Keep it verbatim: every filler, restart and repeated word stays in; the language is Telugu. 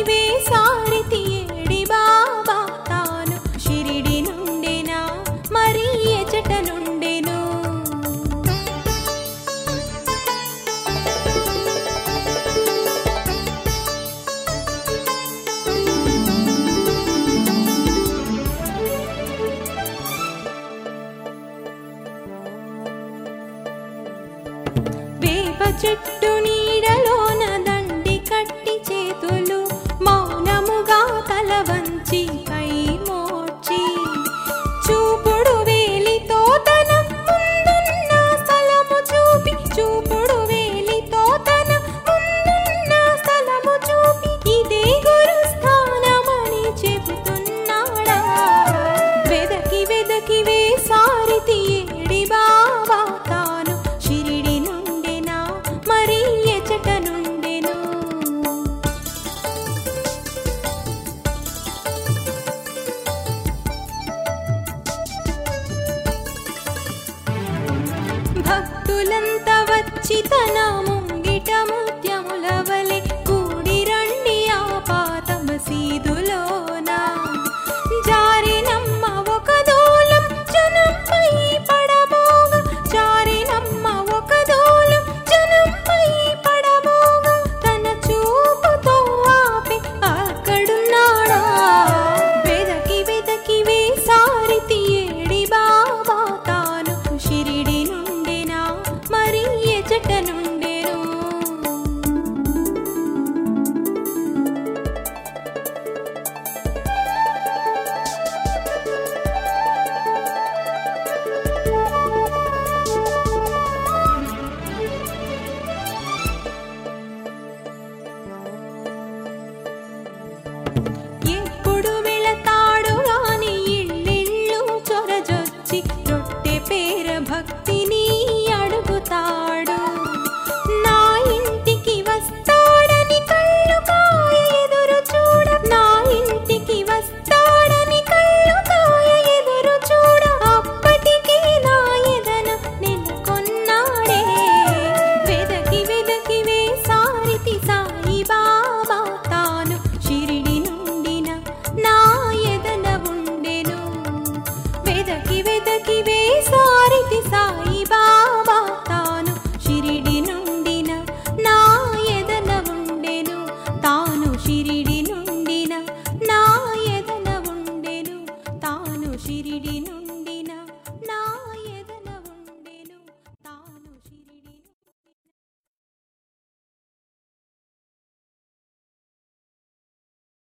వెదకివే సారితి ఏడి బాబా తాను షిరిడి నుండెనా మరి ఎచట నుండెను వేప చెట్టు నీడలోన దండి కట్టి చేతులు మౌనముగా తల వంచి కై మోర్చి చూపుడు వేలితో తన ముందున్న స్థలము చూపి చూపుడు వేలితో తన ముందున్న స్థలము చూపి ఇదే గురు స్థానమని చెబుతున్నాడా వెదకి వెదకివే సారితి ఏడి బాబా తాను షిరిడి నుండెనా మరి ఎచట నుండెను భక్తులంతా వచ్చి తన